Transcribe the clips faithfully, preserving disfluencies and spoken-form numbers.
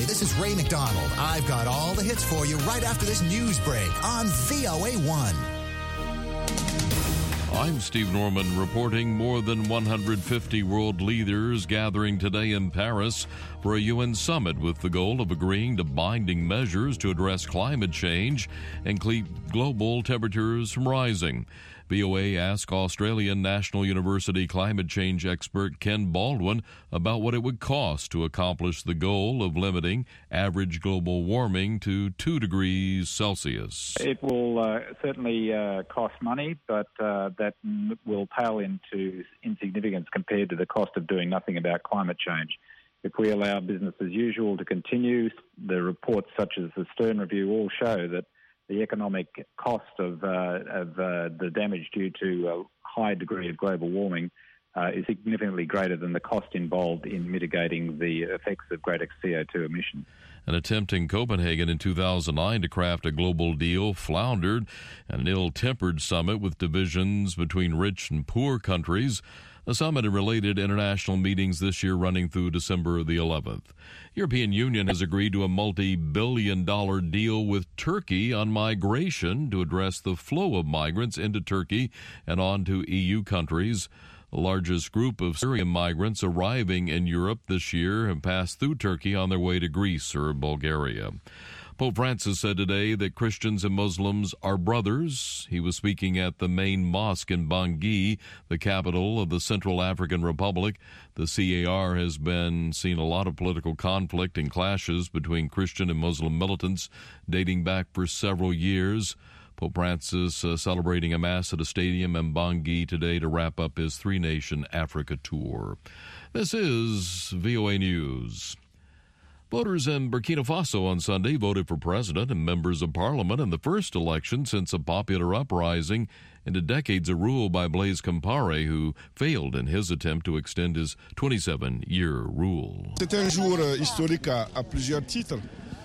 Hi, this is Ray McDonald. I've got all the hits for you right after this news break on V O A one. I'm Steve Norman reporting. More than one hundred fifty world leaders gathering today in Paris for a U N summit with the goal of agreeing to binding measures to address climate change and keep global temperatures from rising. V O A asked Australian National University climate change expert Ken Baldwin about what it would cost to accomplish the goal of limiting average global warming to two degrees Celsius. It will uh, certainly uh, cost money, but uh, that will pale into insignificance compared to the cost of doing nothing about climate change. If we allow business as usual to continue, the reports such as the Stern Review all show that the economic cost of, uh, of uh, the damage due to a high degree of global warming uh, is significantly greater than the cost involved in mitigating the effects of greater C O two emissions. An attempt in Copenhagen in two thousand nine to craft a global deal floundered, and an ill-tempered summit with divisions between rich and poor countries. A summit and related international meetings this year running through December the eleventh. European Union has agreed to a multi-billion dollar deal with Turkey on migration to address the flow of migrants into Turkey and on to E U countries. The largest group of Syrian migrants arriving in Europe this year have passed through Turkey on their way to Greece or Bulgaria. Pope Francis said today that Christians and Muslims are brothers. He was speaking at the main mosque in Bangui, the capital of the Central African Republic. The C A R has been seeing a lot of political conflict and clashes between Christian and Muslim militants dating back for several years. Pope Francis uh, celebrating a mass at a stadium in Bangui today to wrap up his three-nation Africa tour. This is V O A News. Voters in Burkina Faso on Sunday voted for president and members of parliament in the first election since a popular uprising into decades of rule by Blaise Compaoré, who failed in his attempt to extend his twenty-seven-year rule. C'est un jour historique à, à plusieurs titres.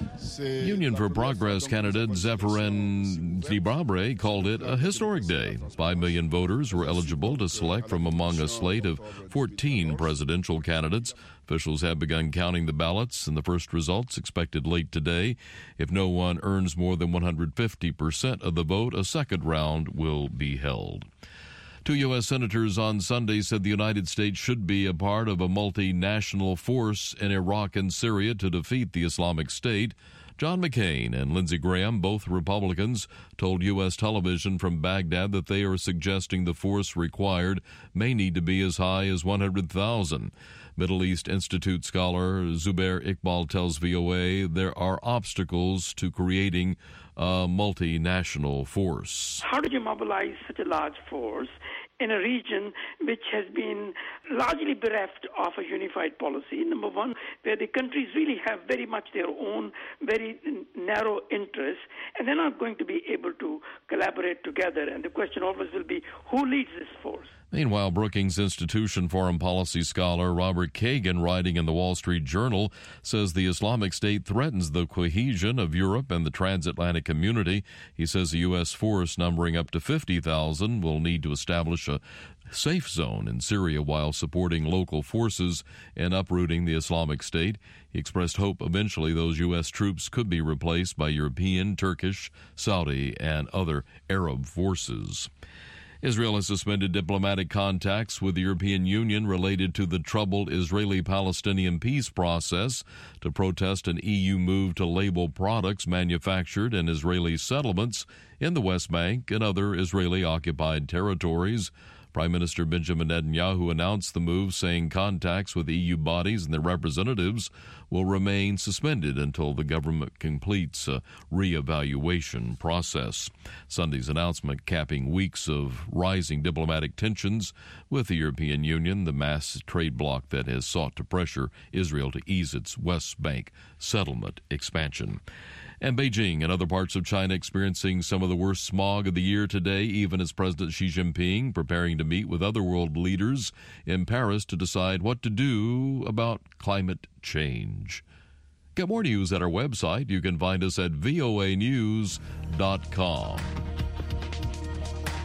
Union for Progress candidate Zéphirin Zibrabre called it a historic day. Five million voters were eligible to select from among a slate of fourteen presidential candidates. Officials have begun counting the ballots, and the first results expected late today. If no one earns more than one hundred fifty percent of the vote, a second round will be held. Two U S senators on Sunday said the United States should be a part of a multinational force in Iraq and Syria to defeat the Islamic State. John McCain and Lindsey Graham, both Republicans, told U S television from Baghdad that they are suggesting the force required may need to be as high as one hundred thousand. Middle East Institute scholar Zubair Iqbal tells V O A there are obstacles to creating a multinational force. How do you mobilize such a large force in a region which has been largely bereft of a unified policy? Number one, where the countries really have very much their own very narrow interests, and they're not going to be able to collaborate together. And the question always will be, who leads this force? Meanwhile, Brookings Institution foreign policy scholar Robert Kagan, writing in the Wall Street Journal, says the Islamic State threatens the cohesion of Europe and the transatlantic community. He says a U S force numbering up to fifty thousand will need to establish a safe zone in Syria while supporting local forces and uprooting the Islamic State. He expressed hope eventually those U S troops could be replaced by European, Turkish, Saudi, and other Arab forces. Israel has suspended diplomatic contacts with the European Union related to the troubled Israeli-Palestinian peace process to protest an E U move to label products manufactured in Israeli settlements in the West Bank and other Israeli-occupied territories. Prime Minister Benjamin Netanyahu announced the move, saying contacts with E U bodies and their representatives will remain suspended until the government completes a re-evaluation process. Sunday's announcement capping weeks of rising diplomatic tensions with the European Union, the mass trade bloc that has sought to pressure Israel to ease its West Bank settlement expansion. And Beijing and other parts of China experiencing some of the worst smog of the year today, even as President Xi Jinping preparing to meet with other world leaders in Paris to decide what to do about climate change. Get more news at our website. You can find us at V O A news dot com.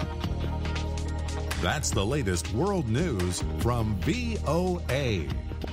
That's the latest world news from V O A.